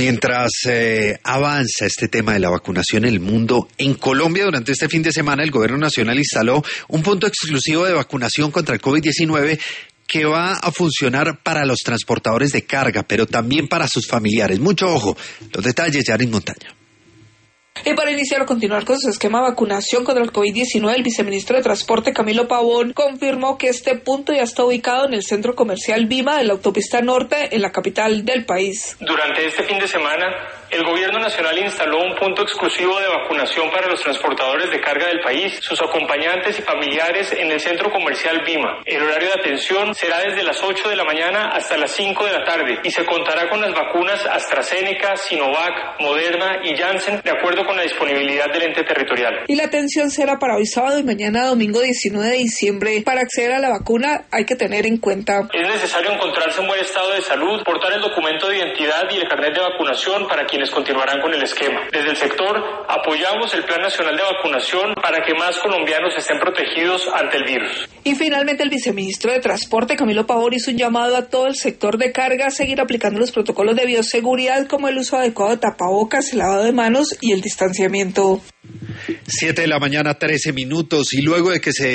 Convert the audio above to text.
Mientras avanza este tema de la vacunación en el mundo, en Colombia durante este fin de semana el Gobierno Nacional instaló un punto exclusivo de vacunación contra el COVID-19 que va a funcionar para los transportadores de carga, pero también para sus familiares. Mucho ojo, los detalles ya en Montaña. Y para iniciar o continuar con su esquema de vacunación contra el COVID-19, el viceministro de Transporte, Camilo Pavón, confirmó que este punto ya está ubicado en el centro comercial Vima de la autopista norte, en la capital del país. Durante este fin de semana, el Gobierno Nacional instaló un punto exclusivo de vacunación para los transportadores de carga del país, sus acompañantes y familiares en el centro comercial Vima. El horario de atención será desde las 8 de la mañana hasta las 5 de la tarde y se contará con las vacunas AstraZeneca, Sinovac, Moderna y Janssen, de acuerdo con la disponibilidad del ente territorial. Y la atención será para hoy sábado y mañana domingo 19 de diciembre. Para acceder a la vacuna hay que tener en cuenta: es necesario encontrarse en buen estado de salud, portar el documento de identidad y el carnet de vacunación para quienes continuarán con el esquema. Desde el sector apoyamos el Plan Nacional de Vacunación para que más colombianos estén protegidos ante el virus. Y finalmente el viceministro de Transporte, Camilo Pavón, hizo un llamado a todo el sector de carga a seguir aplicando los protocolos de bioseguridad, como el uso adecuado de tapabocas, el lavado de manos y el distanciamiento. 7 de la mañana, 13 minutos, y luego de que se